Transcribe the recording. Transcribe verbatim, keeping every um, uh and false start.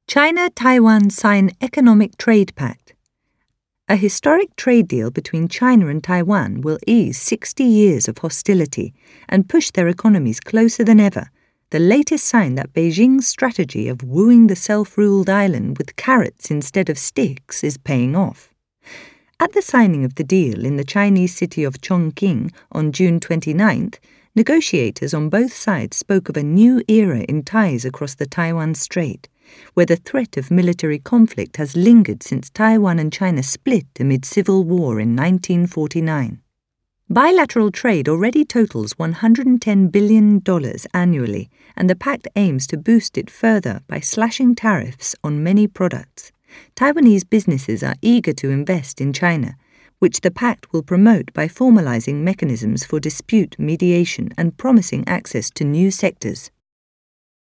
China-Taiwan sign Economic Trade Pact. A historic trade deal between China and Taiwan will ease sixty years of hostility and push their economies closer than ever, the latest sign that Beijing's strategy of wooing the self-ruled island with carrots instead of sticks is paying off. At the signing of the deal in the Chinese city of Chongqing on June twenty-ninth, negotiators on both sides spoke of a new era in ties across the Taiwan Strait, where the threat of military conflict has lingered since Taiwan and China split amid civil war in nineteen forty-nine. Bilateral trade already totals one hundred ten billion dollars annually, and the pact aims to boost it further by slashing tariffs on many products. Taiwanese businesses are eager to invest in China, which the pact will promote by formalizing mechanisms for dispute mediation and promising access to new sectors.